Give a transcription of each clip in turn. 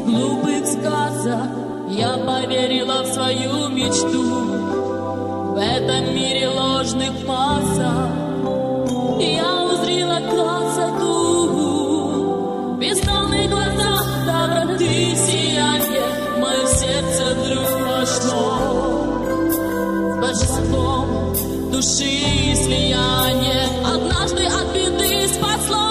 глупых сказок я поверила в свою мечту. В этом мире ложных масок я узрела красоту. В бездонных глазах доброты сияние в мое сердце вдруг вошло. С божеством души слияние однажды от беды спасло.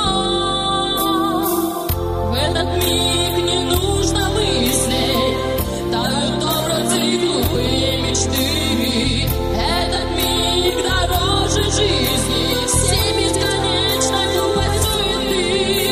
В этот миг не нужно мыслей, тают образы и глупые мечты. Этот миг дороже жизни, всей бесконечной глупой суеты.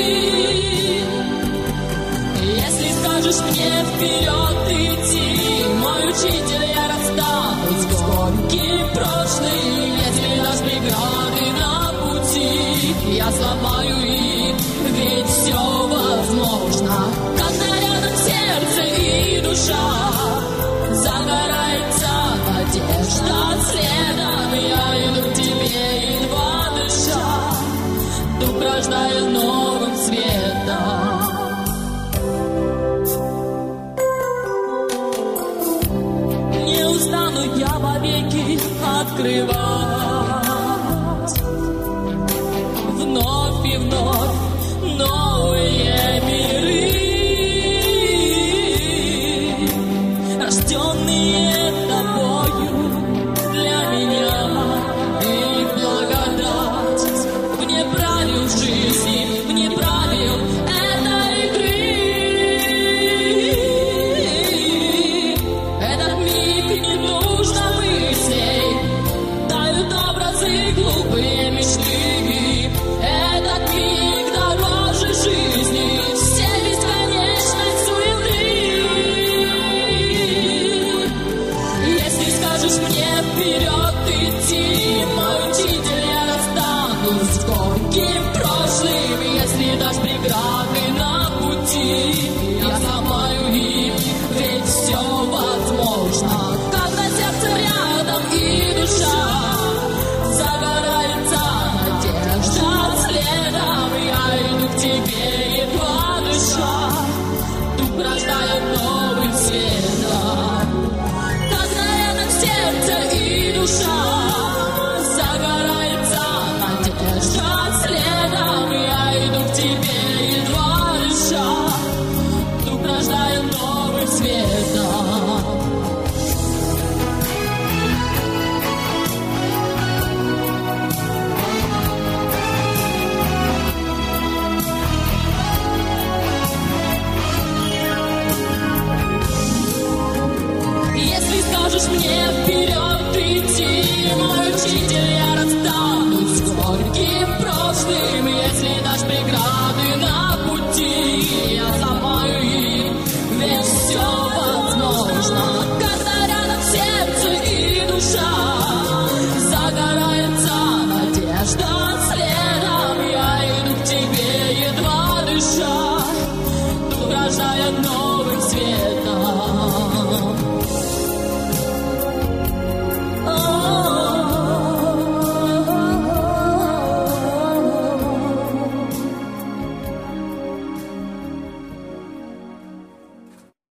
Если скажешь мне вперед идти, мой учитель, я расстанусь с горьким прошлым. Если дашь преграды на пути, я сломаю их, ведь все возможно, когда рядом сердце и душа. Загорается надежда следом, я иду к тебе, едва дыша, дух рождая новым светом. Не устану я вовеки открывать вновь и вновь новые миры, рожденные тобою для меня. И благодать мне правил жизни, мне правил этой игры. Этот миг не нужно мыслей, дают образы глупые мечты. Этот миг дороже жизни, все бесконечной суеты. Если скажешь мне вперед идти, мой учитель, я расстанусь с горьким прошлым. Если дашь преграды